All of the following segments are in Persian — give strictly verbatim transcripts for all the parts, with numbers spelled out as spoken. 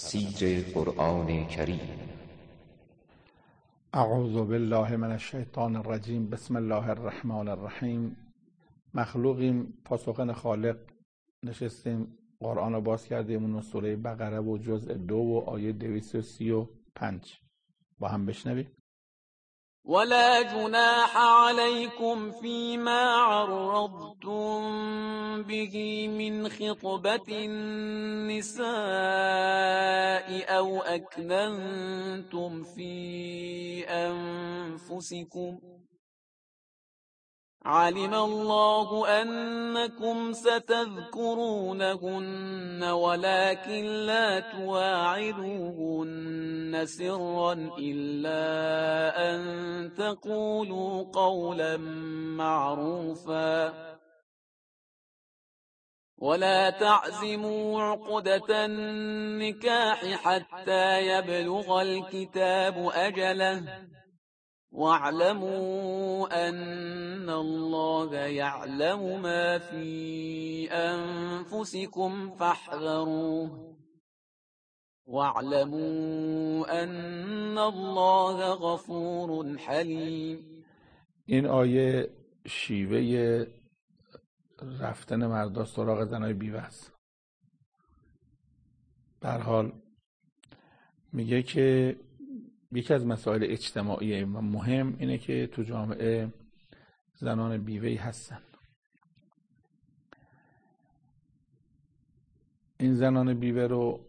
تفسیر قرآن کریم. اعوذ بالله من الشیطان الرجیم. بسم الله الرحمن الرحیم. مخلوقیم، پاسخن خالق نشستیم، قرآن رو باز کردیم، اون سوره بقره و جزء دو و آیه دویست و سی و پنج با هم بشنویم. ولا جناح عليكم فيما عرضتم به من خطبة النساء أو أكننتم في أنفسكم علم الله أنكم ستذكرونهن ولكن لا تواعدوهن سرا إلا أن تقولوا قولا معروفا ولا تعزموا عقدة النكاح حتى يبلغ الكتاب أجله واعلموا أن الله يعلم ما في أنفسكم فاحذروه واعلموا أن الله غفور حليم. این آیه شیوه رفتن مردا سراغ زنای بیوه است. به هر حال میگه که یکی از مسائل اجتماعی و مهم اینه که تو جامعه زنان بیوه‌ای هستن. این زنان بیوه رو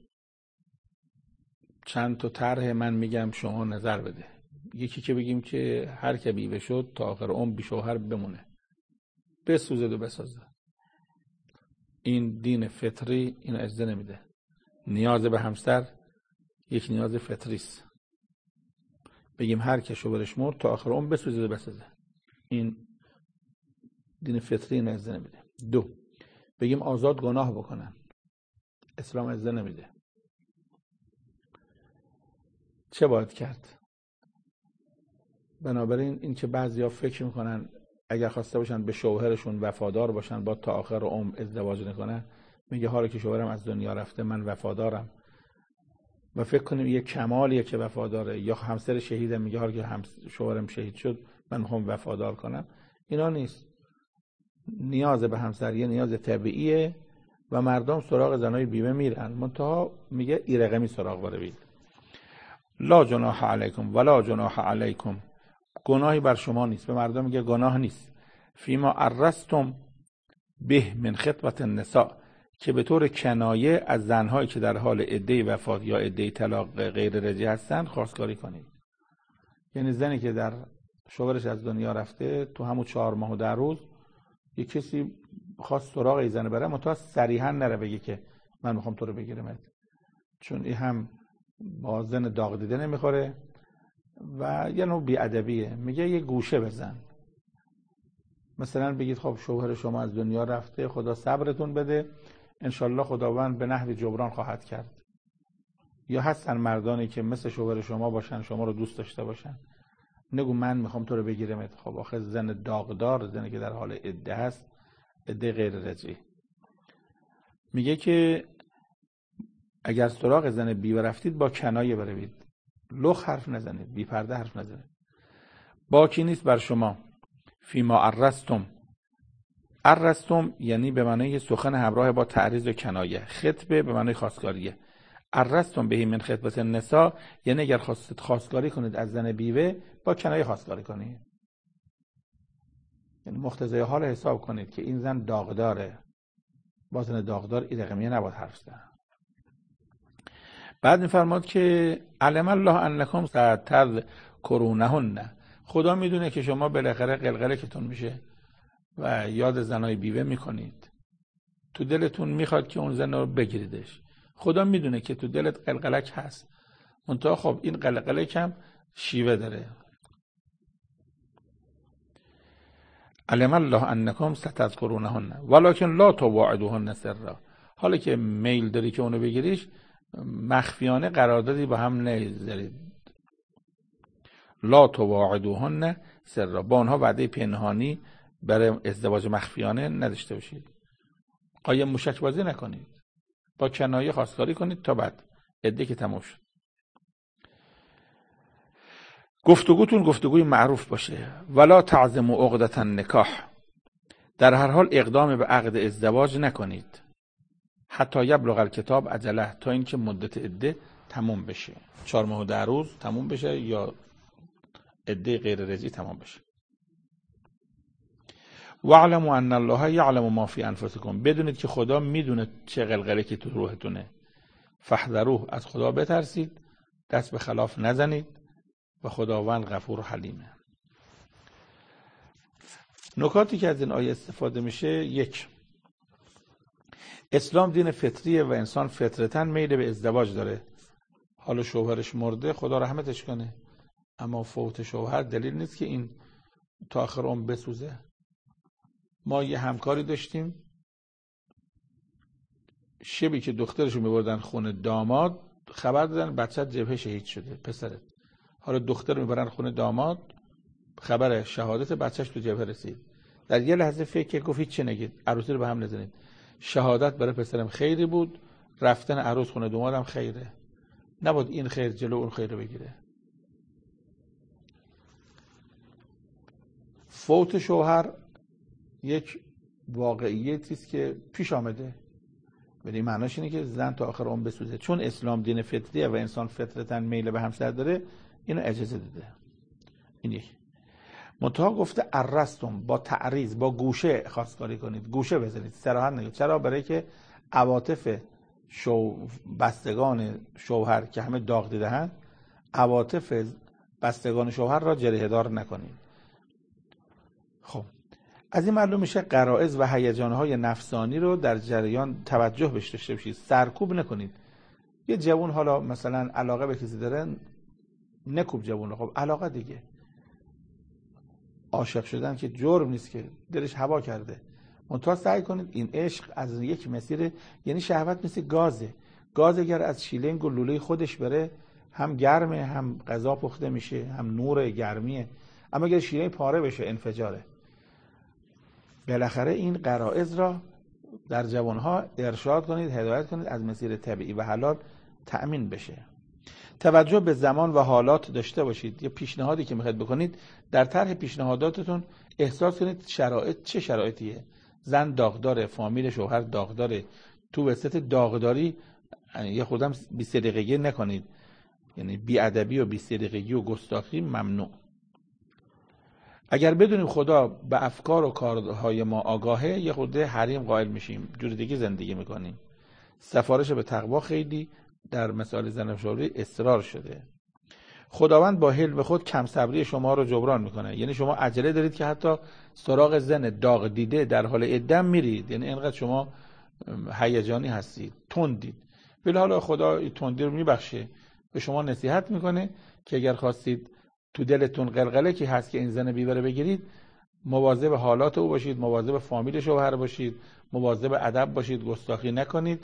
چند تا طرح من میگم، شما نظر بده. یکی که بگیم که هر که بیوه شد تا آخر عمر بی شوهر بمونه، بسوزد و بسازه. این دین فطری این اجازه نمیده. نیاز به همسر یک نیاز فطری است. بگیم هر که شوهرش مرد تا آخر عمر بسوزه و بسازه، این دین فطری این اجازه نمیده. دو، بگیم آزاد گناه بکنن، اسلام اجازه نمیده. چه باید کرد؟ بنابراین این که بعضیا فکر میکنن اگر خواسته باشن به شوهرشون وفادار باشن با تا آخر عمر ازدواج نکنن، میگه حالا که شوهرم از دنیا رفته من وفادارم و فکر کنیم یه کمالیه که وفاداره. یا همسر شهیدم میگه حالا که شوهرم شهید شد من میخوام وفادار کنم. اینا نیست. نیاز به همسر یه نیاز طبیعیه و مردم سراغ زنای بیوه میرن، منتها میگه ای رقمی سراغ بروید. لا جناح علیکم ولا جناح علیکم، گناهی بر شما نیست. به مردم میگه گناه نیست. فیما عرضتم به من خطبة النساء، که به طور کنایه از زنهایی که در حال عده وفات یا عده طلاق غیر رجعی هستن خواستگاری کنید. یعنی زنی که در شوهرش از دنیا رفته تو همون چهار ماه و ده روز یه کسی خواست سراغ این زن بره، منتها صریحا نره بگه که من میخوام تو رو بگیرمت، چون این هم با زن داغ دیده نمیخوره و یه نوع بی‌ادبیه. میگه یه گوشه بزن، مثلا بگید خب شوهر شما از دنیا رفته، خدا صبرتون بده، انشالله خداوند به نحوی جبران خواهد کرد. یا هستن مردانی که مثل شوهر شما باشن، شما رو دوست داشته باشن، نگو من میخوام تو رو بگیرمت. خب آخه زن داغدار، زنی که در حال عده هست، عده غیر رجعی. میگه که اگر سراغ زن بیوه رفتید با کنایه بروید، لخ حرف نزنید، بی پرده حرف نزنید. باکی نیست بر شما فیما عرضتم. عرضتم یعنی به معنی سخن همراه با تعریض و کنایه. خطبه به معنی خواستگاریه. عرضتم به من خطبة النساء یعنی اگر خواستید خواستگاری کنید از زن بیوه، با کنایه خواستگاری کنید. یعنی مقتضای حال حساب کنید که این زن داغداره، با زن داغدار این رقمیه نباید حرف زد. بعد میفرماد که علم الله انکم ستذکرونهن، خدا میدونه که شما بالاخره قلقله کتون میشه و یاد زنای بیوه میکنید، تو دلتون میخواد که اون زن رو بگیریدش. خدا میدونه که تو دلت قلقلک هست، منتها خب این قلقلک هم شیوه داره. علم الله انکم ستذکرونهن ولکن لا تواعدوهن سرا، حالا که میل داری که اونو بگیریش، مخفیانه قراردادی با هم نذارید. لا تواعدوهن سرا، با اونها وعده پنهانی برای ازدواج مخفیانه نداشته باشید. قایم موشک بازی نکنید، با کنایه خواستگاری کنید تا بعد عده که تمام شد. گفتگوتون گفتگوی معروف باشه. ولا تعزموا عقدة النکاح، در هر حال اقدام به عقد ازدواج نکنید. حتی یبلغ الکتاب اجله، تا اینکه مدت عده تمام بشه، چهار ماه و ده روز تمام بشه یا عده غیر رجعی تمام بشه. واعلموا ان الله یعلم ما فی انفسکم، بدونید که خدا میدونه چه قلقله که تو روحتونه. فاحذروه، از خدا بترسید، دست به خلاف نزنید و خداوند غفور و حلیمه. نکاتی که از این آیه استفاده میشه: یک، اسلام دین فطریه و انسان فطرتاً میل به ازدواج داره. حالا شوهرش مرده، خدا رحمتش کنه، اما فوت شوهر دلیل نیست که این تا آخر عمر بسوزه. ما یه همکاری داشتیم، شبی که دخترشو میبردن خونه داماد، خبر دادن بچه جبهه شهید شده، پسرت. حالا دختر میبرن خونه داماد، خبر شهادت بچهش تو جبهه رسید. در یه لحظه فکر گفت هیچ چه نگید، عروسی رو به هم نزنید. شهادت برای پسرم خیری بود، رفتن عروس خونه دامادم خیره. نبود این خیر جلو اون خیر رو بگیره. فوت شوهر یک واقعیتی است که پیش آمده، ولی معناش اینه که زن تا آخر عمر بسوزه. چون اسلام دین فطریه و انسان فطرتاً میل به همسر داره، اینو اجازه داده. این یک. منتها گفته ارستم، با تعریض، با گوشه خواستگاری کنید، گوشه بزنید، صراحت نگید. چرا؟ برای که عواطف شو بستگان شوهر که همه داغ دیده‌اند، عواطف بستگان شوهر را جریحه دار نکنید. خب از این معلوم میشه غرایز و هیجان‌های نفسانی رو در جریان توجه بهش داشته باشید، سرکوب نکنید. یه جوون حالا مثلا علاقه به کسی داره، نکوب جوون رو. خب علاقه دیگه، عاشق شدن که جرم نیست که، دلش هوا کرده. منتها سعی کنید این عشق از یک مسیر، یعنی شهوت مثل گازه. گاز اگر از شیلنگ و لوله خودش بره، هم گرمه، هم غذا پخته میشه، هم نور گرمیه. اما اگر شیلنگ پاره بشه، انفجاره. بالاخره این غرایز را در جوانها ارشاد کنید، هدایت کنید از مسیر طبیعی و حلال تأمین بشه. توجه به زمان و حالات داشته باشید. یه پیشنهادی که میخواید بکنید، در طرح پیشنهاداتتون احساس کنید شرایط چه شرایطیه. زن داغداره، فامیل شوهر داغداره. تو وسط داغداری یه خودم بیست دقیقگی نکنید، یعنی بی‌ادبی و بیست دقیقگی و گستاخی ممنوع. اگر بدونیم خدا به افکار و کارهای ما آگاهه، یه خورده حریم قائل میشیم، جور دیگه زندگی میکنیم. سفارش به تقوا خیلی در مسائل زن و شوهر اصرار شده. خداوند با حلم خود کم صبری شما رو جبران میکنه. یعنی شما عجله دارید که حتی سراغ زن داغ دیده در حال عدم میرید، یعنی اینقدر شما هیجانی هستید، تندید. ولی حالا خدا تندی رو میبخشه، به شما نصیحت میکنه که اگر خواستید تو دلتون قلقله که هست که این زن بیوره بگیرید، مواظب حالات او باشید، مواظب فامیل شوهر باشید، مواظب ادب باشید، گستاخی نکنید،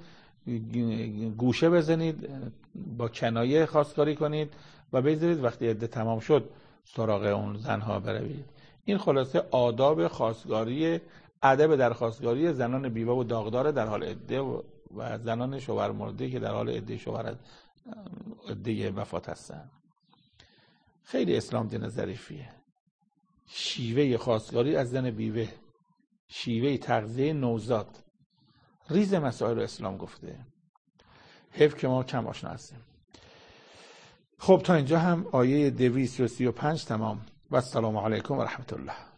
گوشه بزنید، با کنایه خواستگاری کنید و بذارید وقتی عده تمام شد سراغ اون زنها بروید. این خلاصه آداب خواستگاری، ادب در خواستگاری زنان بیوه و داغدار در حال عده و زنان شوهر مرده که در حال عده شوهر عده وفات هستند. خیلی اسلام دین ظریفیه. شیوه خواستگاری از زن بیوه، شیوه تغذیه نوزاد، ریز مسائل رو اسلام گفته. حیف که ما کم آشنا هستیم. خب تا اینجا هم آیه دویست و سی و پنج تمام. و السلام علیکم و رحمت الله.